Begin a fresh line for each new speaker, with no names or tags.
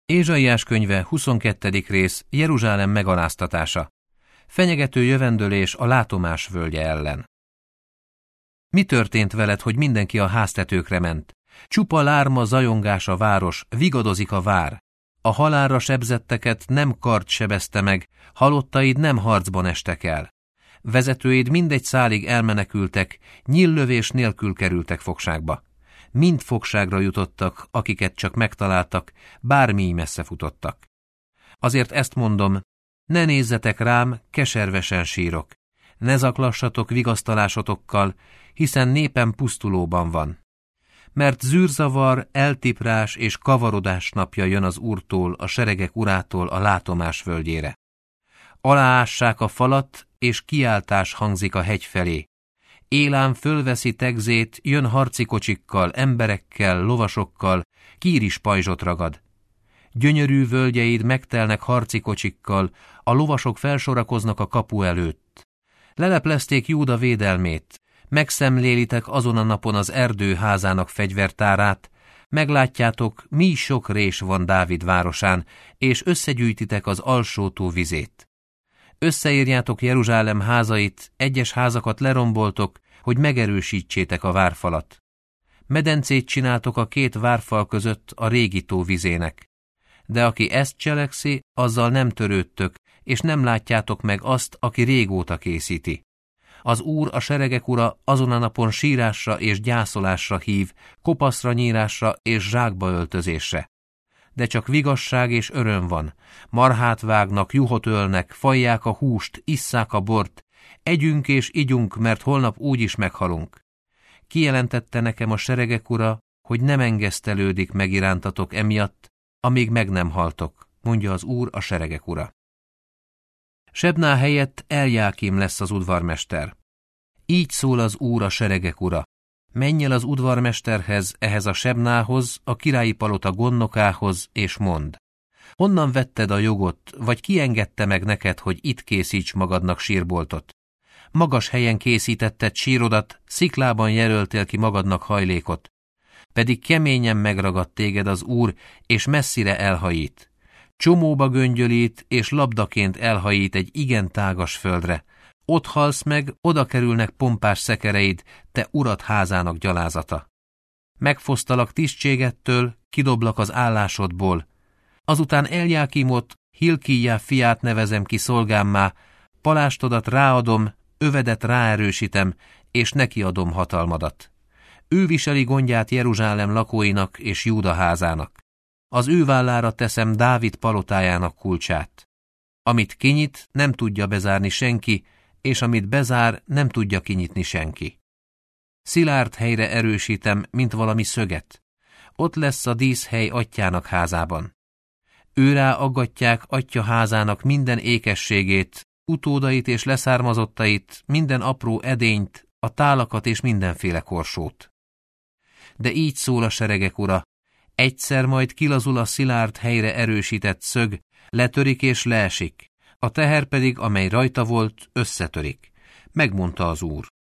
Ézsaiás könyve 22. rész, Jeruzsálem megaláztatása. Fenyegető jövendőlés a látomás völgye ellen. Mi történt veled, hogy mindenki a háztetőkre ment? Csupa lárma, zajongás a város, vigadozik a vár. A halálra sebzetteket nem kard sebezte meg, halottaid nem harcban estek el. Vezetőid mindegy szálig elmenekültek, nyíllövés nélkül kerültek fogságba. Mind fogságra jutottak, akiket csak megtaláltak, bármi messze futottak. Azért ezt mondom, ne nézzetek rám, keservesen sírok. Ne zaklassatok vigasztalásotokkal, hiszen népem pusztulóban van. Mert zűrzavar, eltiprás és kavarodás napja jön az Úrtól, a seregek Urától a látomás völgyére. Aláássák a falat, és kiáltás hangzik a hegy felé. Élám fölveszi tegzét, jön harci kocsikkal, emberekkel, lovasokkal, kíris pajzsot ragad. Gyönyörű völgyeid megtelnek harci kocsikkal, a lovasok felsorakoznak a kapu előtt. Leleplezték Júda védelmét, megszemlélitek azon a napon az erdő házának fegyvertárát, meglátjátok, mi sok rés van Dávid városán, és összegyűjtitek az alsótó vizét. Összeírjátok Jeruzsálem házait, egyes házakat leromboltok, hogy megerősítsétek a várfalat. Medencét csináltok a két várfal között a régi tó vizének. De aki ezt cselekszi, azzal nem törődtök, és nem látjátok meg azt, aki régóta készíti. Az Úr, a seregek Ura azon a napon sírásra és gyászolásra hív, kopaszra nyírásra és zsákba öltözésre. De csak vigasság és öröm van. Marhát vágnak, juhot ölnek, fajják a húst, isszák a bort, együnk és igyunk, mert holnap úgyis meghalunk. Kijelentette nekem a seregek Ura, hogy nem engesztelődik meg irántatok emiatt, amíg meg nem haltok, mondja az Úr, a seregek Ura. Sebná helyett Eljákim lesz az udvarmester. Így szól az Úr, a seregek Ura. Menj el az udvarmesterhez, ehhez a Sebnához, a királyi palota gondnokához, és mondd. Honnan vetted a jogot, vagy ki engedte meg neked, hogy itt készíts magadnak sírboltot? Magas helyen készítetted sírodat, sziklában jelöltél ki magadnak hajlékot. Pedig keményen megragadt téged az Úr, és messzire elhajít. Csomóba göngyölít, és labdaként elhajít egy igen tágas földre. Ott halsz meg, oda kerülnek pompás szekereid, te urad házának gyalázata. Megfosztalak tisztségettől, kidoblak az állásodból. Azután Eljákimot, Hilkíjá fiát nevezem ki szolgámmá, palástodat ráadom, övedet ráerősítem, és nekiadom hatalmadat. Ő viseli gondját Jeruzsálem lakóinak és Júda házának. Az ő vállára teszem Dávid palotájának kulcsát. Amit kinyit, nem tudja bezárni senki, és amit bezár, nem tudja kinyitni senki. Szilárd helyre erősítem, mint valami szöget. Ott lesz a díszhely atyjának házában. Őrá aggatják atya házának minden ékességét, utódait és leszármazottait, minden apró edényt, a tálakat és mindenféle korsót. De így szól a seregek Ura, egyszer majd kilazul a szilárd helyre erősített szög, letörik és leesik, a teher pedig, amely rajta volt, összetörik, megmondta az Úr.